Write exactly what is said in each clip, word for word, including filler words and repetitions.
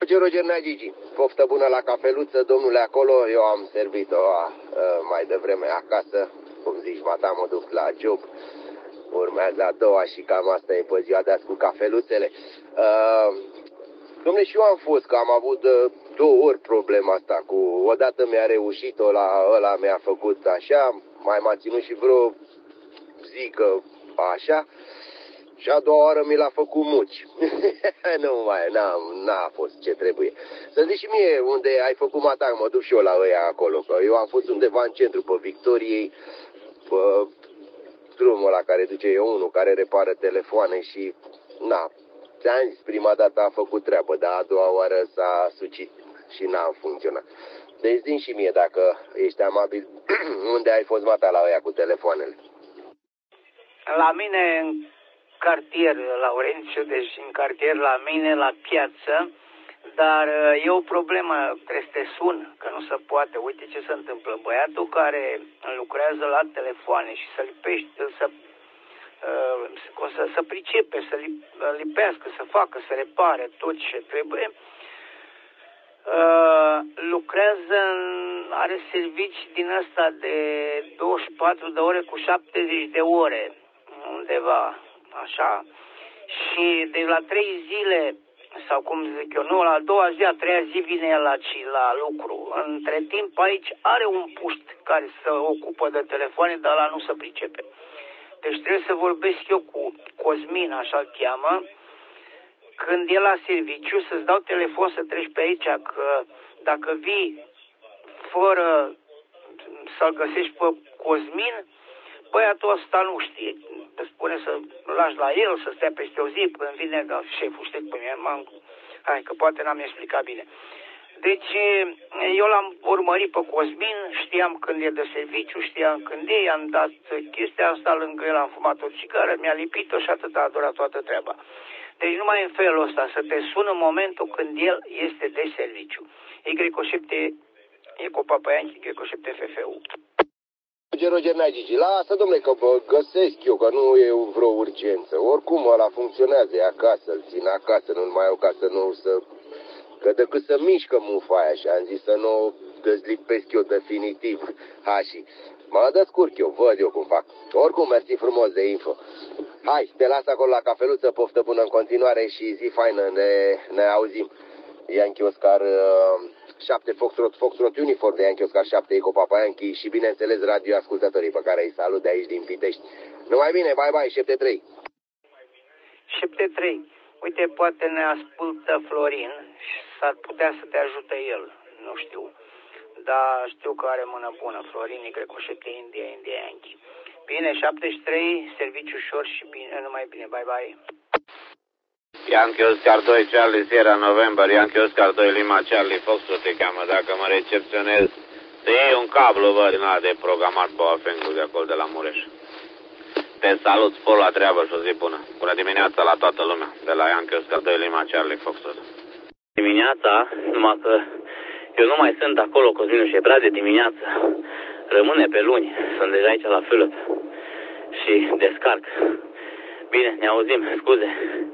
Roger Nea Gigi, poftă bună la cafeluță, domnule, acolo. Eu am servit-o mai devreme acasă. Cum zici, mata, mă duc la job. Urmează a doua și cam asta e pe ziua de azi cu cafeluțele. Uh, dom'le, și eu am fost, că am avut uh, două ori problema asta. Cu, odată mi-a reușit-o, la ăla mi-a făcut așa, mai m-a ținut și vreo zi că așa. Și a doua oară mi l-a făcut muci. Nu mai, n-a, n-a fost ce trebuie. Să zici și mie unde ai făcut mata, mă duc și eu la ăia acolo. Că eu am fost undeva în centru, pe Victoriei, pe drumul ăla care duce eu unul, care repară telefoane și, na, ți-am zis, prima dată a făcut treabă, dar a doua oară s-a sucit și n-a funcționat. Deci zi și mie, dacă ești amabil, unde ai fost mata la ăia cu telefoanele? La mine în cartier, Laurențiu, deci în cartier la mine, la piață, dar e o problemă, trebuie să te sun, că nu se poate. Uite ce se întâmplă. Băiatul care lucrează la telefoane și să lipești, să, uh, să, să pricepe, să lipească, să facă, să repare tot ce trebuie, uh, lucrează, are servici din ăsta de douăzeci și patru de ore cu șaptezeci de ore, undeva, așa, și de la trei zile, sau cum zic eu, nu, la a doua zi, a treia zi vine el la, la lucru. Între timp aici are un puști care se ocupă de telefoane, dar ăla nu se pricepe. Deci trebuie să vorbesc eu cu Cosmin, așa-l cheamă, când e la serviciu, să-ți dau telefon să treci pe aici, că dacă vii fără să-l găsești pe Cosmin, băiatul ăsta nu știe. Îți spune să lași la el, să stea peste o zi, până vine șeful, știi pe mine, m-am... Hai, că poate n-am explicat bine. Deci, eu l-am urmărit pe Cosmin, știam când e de serviciu, știam când e, i-am dat chestia asta lângă el, am fumat o țigară, mi-a lipit-o și atât a durat toată treaba. Deci numai în felul ăsta, să te sună în momentul când el este de serviciu. Y șapte, Ecopa Păianchi, Y șapte F F U. Roger Nea Gigi, lasă, domnule, că vă găsesc eu, că nu e vreo urgență. Oricum ăla funcționează, e acasă, îl țin acasă, nu mai au ca să nu să... Că decât să mișcă mufa aia și am zis să nu o dezlipesc eu definitiv. Ha, și mă descurc eu, văd eu cum fac. Oricum, mersi frumos de info. Hai, te las acolo la cafeluță, poftă bună în continuare și zi faină, ne, ne auzim. Yankee Oscar uh, șapte Foxtrot, Foxtrot Uniform de Yankee Oscar șapte Ecopa Păianchi și bineînțeles radioascultătorii pe care îi salut de aici din Pitești. Numai bine, bye bye, șapte trei. șapte trei. Uite, poate ne ascultă Florin și s-ar putea să te ajute el, nu știu. Dar știu că are mână bună, Florin, Y șapte India, India Yankee. Bine, șaptezeci și trei, serviciu ușor și bine, numai bine, bye bye. Yankee Oscar doi, Charlie Sierra November, Yankee Oscar doi, Lima Charlie Foxtrot te cheamă, dacă mă recepționez, să iei un cablu, bă, din ăla de programat pe Afengul de acolo de la Mureș. Te salut, spor la treabă și o zi bună. Bună dimineața la toată lumea, de la Yankee Oscar doi, Lima Charlie Foxtrot. Dimineața, numai că eu nu mai sunt acolo, Cosminu, și e prea de dimineață. Rămâne pe luni, sunt deja aici la Philip și descarc. Bine, ne auzim, scuze.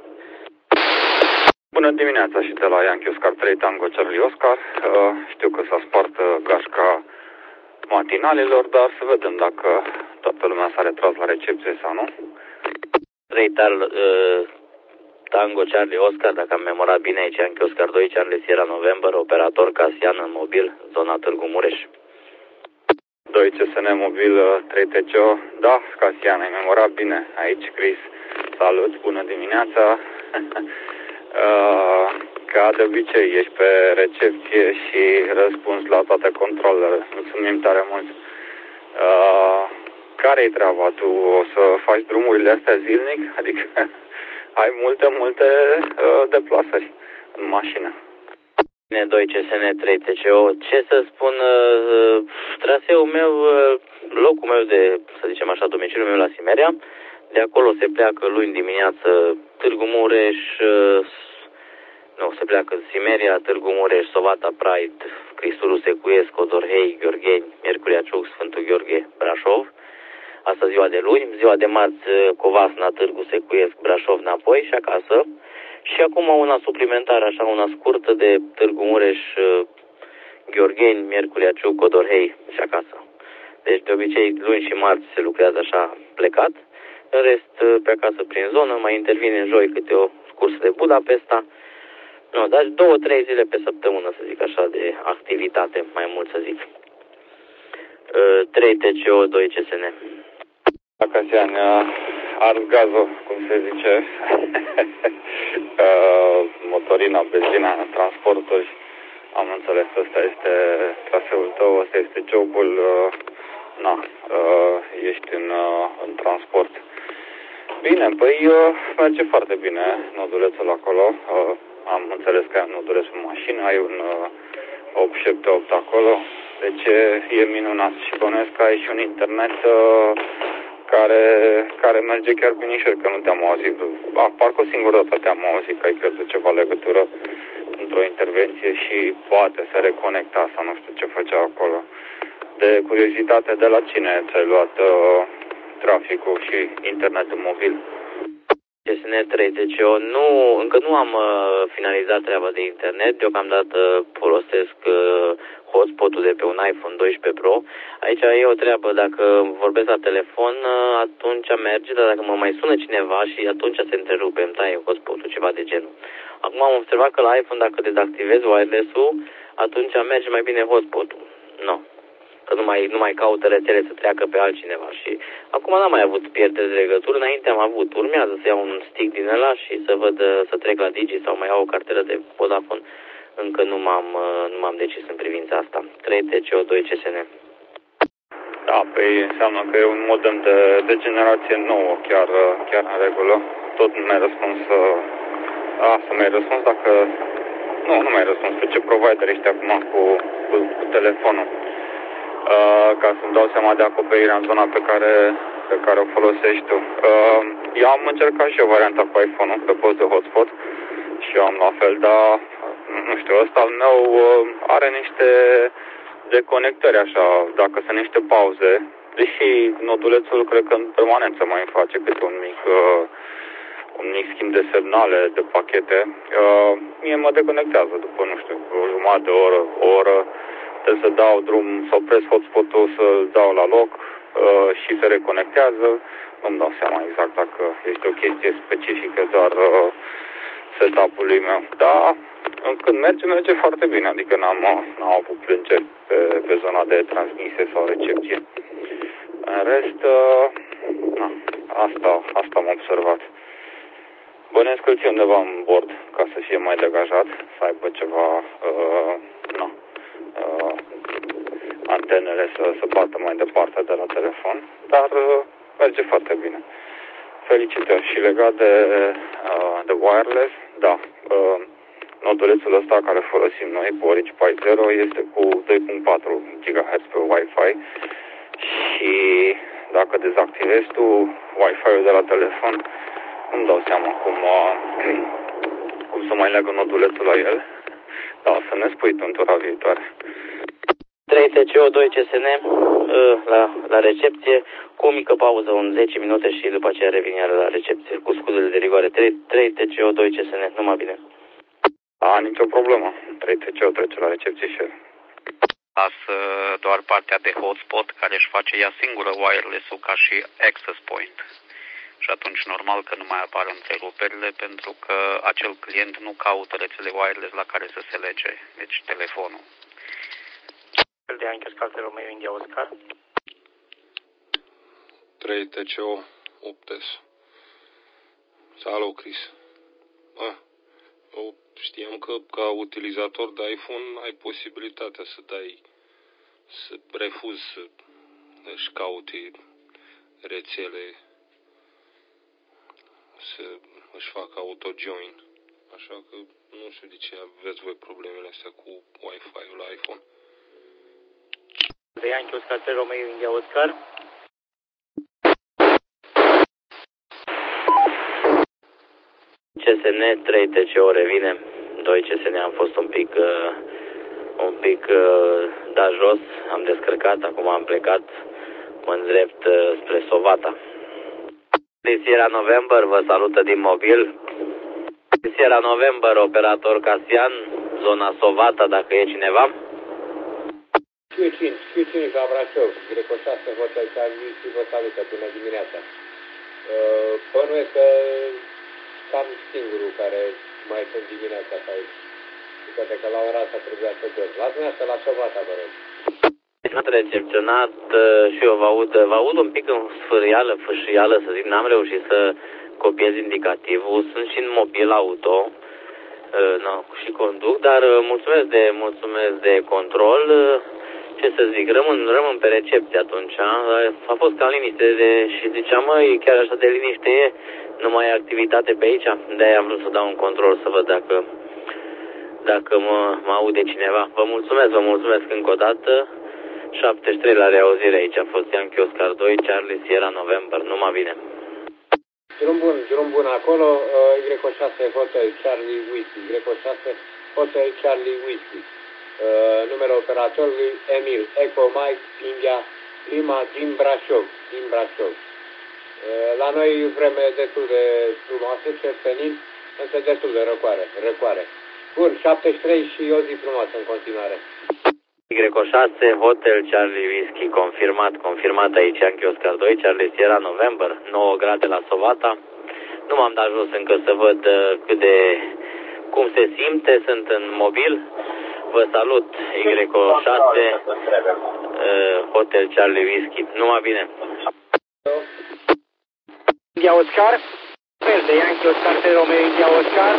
Bună dimineața și de la Yankee Oscar trei Tango Charlie Oscar. Uh, știu că s-a spart uh, gașca matinalilor, dar să vedem dacă toată lumea s-a retras la recepție sau nu. trei tar, uh, Tango Charlie Oscar, dacă am memorat bine, aici Yankee Oscar doi, Charlie Sierra November, operator Casian în mobil, zona Târgu Mureș. doi C S N mobil uh, trei T C O, da, Casian, ai memorat bine. Aici Chris, salut, bună dimineața. Uh, ca de obicei, ești pe recepție și răspunzi la toate controlele. Mulțumim tare mult. Uh, care-i treaba? Tu o să faci drumurile astea zilnic? Adică ai multe, multe uh, deplasări în mașină. doi C S N trei T C O. Ce să spun, uh, traseul meu, uh, locul meu de, să zicem așa, domiciliul meu la Simeria. De acolo se pleacă luni dimineață Târgu Mureș, uh, nu, se pleacă Simeria, Târgu Mureș, Sovata, Pride, Cristuru Secuiesc, Codorhei, Gheorgheni, Miercurea Ciuc, Sfântul Gheorghe, Brașov. Asta ziua de luni, ziua de marți Covasna, Târgu Secuiesc, Brașov înapoi și acasă. Și acum una suplimentară, așa, una scurtă de Târgu Mureș, Gheorgheni, Miercurea Ciuc, Codorhei și acasă. Deci de obicei luni și marți se lucrează așa plecat, în rest pe acasă prin zonă, mai intervine în joi câte o scursă de Budapesta. Nu, dar două, trei zile pe săptămână, să zic așa, de activitate, mai mult să zic. trei T C O, doi C S N. Acasian, ars gazul, cum se zice, motorina, benzina, transporturi, am înțeles, ăsta este traseul tău, ăsta este jobul, na, ești în, în transport. Bine, păi merge foarte bine nodulețul acolo, am înțeles că ai un noduleț în mașină, ai un opt șapte opt acolo, deci e minunat și bănuiesc că ai și un internet care, care merge chiar binișor, că nu te-am auzit. A, parcă o singură dată te-am auzit că ai crezut ceva legătură într-o intervenție și poate se reconecta sau nu știu ce făcea acolo. De curiozitate, de la cine ți-ai luat uh, traficul și internetul mobil? C S N trei T C O, nu, încă nu am uh, finalizat treaba de internet, deocamdată folosesc uh, hotspot-ul de pe un iPhone doisprezece Pro. Aici e o treabă, dacă vorbesc la telefon, uh, atunci merge, dar dacă mă mai sună cineva și atunci se întrerupe, îmi taie hotspot-ul, ceva de genul. Acum am observat că la iPhone, dacă dezactivez wireless-ul, atunci merge mai bine hotspot-ul. Nu. Că nu mai, nu mai caută rețele să treacă pe altcineva și acum n-am mai avut pierderi de legătură, înainte am avut, urmează să iau un stick din ăla și să văd, să trec la Digi sau mai iau o cartelă de Vodafone, încă nu m-am, nu m-am decis în privința asta. trei T C O, doi C S N. Da, păi înseamnă că e un modem de, de generație nouă, chiar, chiar în regulă. Tot nu mi-ai răspuns, a, să mi-ai răspuns dacă, nu, nu mi-ai răspuns, pe ce provider ești acum cu, cu, cu telefonul. Uh, ca să-mi dau seama de acoperirea în zona pe care, pe care o folosești tu. Uh, eu am încercat și eu varianta cu iPhone-ul pe post de hotspot și eu am la fel, dar nu știu, ăsta al meu uh, are niște deconectări așa, dacă sunt niște pauze, deși nodulețul cred că în permanență mai îmi face câte un mic, uh, un mic schimb de semnale, de pachete. Uh, mie mă deconectează după, nu știu, o jumătate de oră, o oră, trebuie să dau drum, să opresc hotspot-ul, să-l dau la loc uh, și se reconectează. Nu-mi dau seama exact dacă este o chestie specifică doar uh, setup-ului meu. Dar când merge, merge foarte bine, adică n-am, n-am avut plângeri pe, pe zona de transmisie sau recepție. În rest, uh, na, asta, asta am observat. Bănuiesc că îl ții undeva în bord ca să fie mai degajat, să aibă ceva, uh, na, uh, antenele să, să bată mai departe de la telefon, dar uh, merge foarte bbine. Felicitări. Și legat de, uh, de wireless, da, uh, nodulețul ăsta care folosim noi, cu Orange Pi zero, este cu doi virgulă patru gigahertz pe Wi-Fi și dacă dezactivezi tu Wi-Fi-ul de la telefon, nu-mi dau seama cum, uh, cum să mai leagă nodulețul la el. Da, să ne spui tu în tura viitoare. trei T C O, doi C S N, la, la recepție, cu o mică pauză, un zece minute și după aceea revin iar la recepție, cu scuzele de rigoare. trei T C O, doi C S N, numai bine. A, nicio problemă. trei T C O trece la recepție și el. Lasă doar partea de hotspot care își face ea singură wireless-ul ca și access point. Și atunci normal că nu mai apar întreruperile pentru că acel client nu caută rețele wireless la care să se lege, deci telefonul. De Yankee Oscar de Romeo India Oscar. trei T C O opt S. Salut, Chris. Ah, eu știam că ca utilizator de iPhone ai posibilitatea să dai, să refuzi să își caute rețele, să își facă auto-join. Așa că nu știu de ce aveți voi problemele astea cu Wi-Fi-ul la iPhone. De Yankee Oscar de Romeo India Oscar. C S N, trei T C O revine, doi C S N, am fost un pic, uh, un pic uh, dat jos, am descărcat, acum am plecat, mă îndrept uh, spre Sovata. Sierra November, vă salută din mobil. Sierra November, operator Casian, zona Sovata, dacă e cineva. Q cinci, Q cinci la Brașov, Greco șase, Hotel Charlie și vă salută, bună dimineața. Uh, Bănuiesc că cam singurul care mai sunt dimineața pe aici. Poate că la ora asta trebuia să dorm. La dumneavoastră, la Sovata, vă rog. Sunt recepționat și eu vă aud, vă aud un pic în sfârială, fâșială, să zic, n-am reușit să copiez indicativul, sunt și în mobil auto, no, și conduc, dar mulțumesc de, mulțumesc de control, ce să zic, rămân, rămân pe recepție atunci, a fost ca liniște de, și ziceam, măi, chiar așa de liniște e, nu mai e activitate pe aici, de-aia am vrut să dau un control să văd dacă, dacă mă, mă aude cineva. Vă mulțumesc, vă mulțumesc încă o dată. șaptezeci și trei la reauzire aici, a fost Yankee Oscar doi, Charlie Sierra November, numai bine. Drum bun, drum bun acolo, uh, Y șase Hotel Charlie Whiskey, Y șase Hotel Charlie Whiskey. Uh, numele operatorului Emil, Echo Mike, India, Lima, din Brașov, din Brașov. Uh, la noi vreme destul de frumoasă, cersenin, însă destul de răcoare, răcoare. Bun, șaptezeci și trei și o zi frumoasă în continuare. Y șase, Hotel Charlie Whiskey, confirmat, confirmat aici, Yankee Oscar doi, Charlie Sierra November, nouă grade la Sovata. Nu m-am dat jos încă să văd uh, cât de, cum se simte, sunt în mobil. Vă salut, Y șase, uh, Hotel Charlie Whiskey, numai bine. India Oscar, verde, Yankee Oscar, Romeo, India Oscar.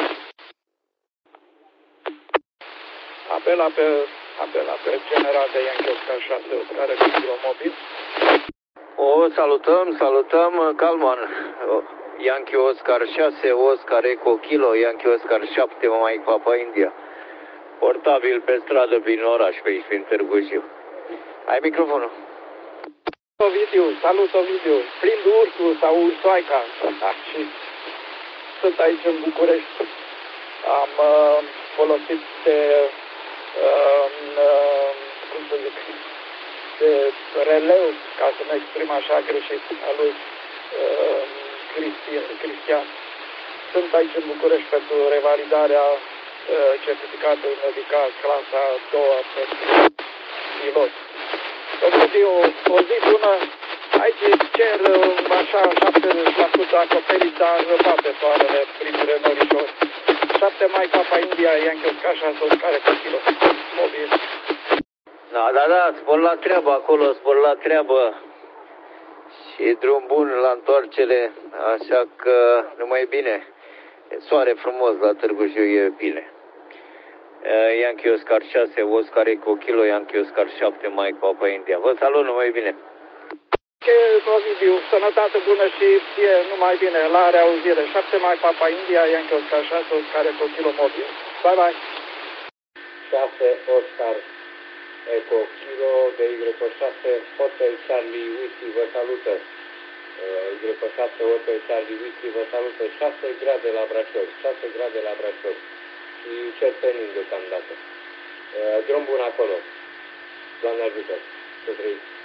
Apel, apel. Apel, apel general de Yankee Oscar șase, care cu kilomobil. O salutăm, salutăm, Calman. Yankee Oscar șase, Oscar Eco Kilo, Yankee Oscar șapte, Mike Papa India. Portabil pe stradă prin oraș, pe aici, prin Târgu Jiu. Ai microfonul? Ovidiu, salut Ovidiu. Prind ursul sau ursoaica. Și sunt aici în București. Am uh, folosit de Uh, uh, cum să zic, de releu, ca să mă exprim așa greșit, a lui uh, Cristian, Cristian. Sunt aici în București pentru revalidarea uh, certificatului medical clasa a doua pentru pilot. Ovidiu, o zi bună, aici cer uh, așa șaptezeci la sută acoperit, dar bate soarele prin renorișori. șapte mai Papa India, Yankee Oscar șase, Oscar cu kilo. Mobil. Da, da, da, spor la treabă acolo, spor la treabă. Și drum bun la întoarcere, așa că numai bine. E soare frumos la Târgu Jiu, e bine. Yankee Oscar șase, Oscar Eco Kilo, Yankee Oscar șapte, Mike Papa India. Vă salut, numai bine. Ce, Ovidiu, sănătate bună și ție numai bine, la reauzire. șapte mai Papa India, Yankee Oscar șase, Oscar Eco Kilo mobil. Bye, bye. șase Oscar Eco Kilo de Y șase Hotel Charlie Whiskey vă salută. Uh, Y șase Hotel Charlie Whiskey vă salută. șase grade la Brașov, șase grade la Brașov și cersenin deocamdată. Uh, drum bun acolo. Doamne ajută. Să trăiți.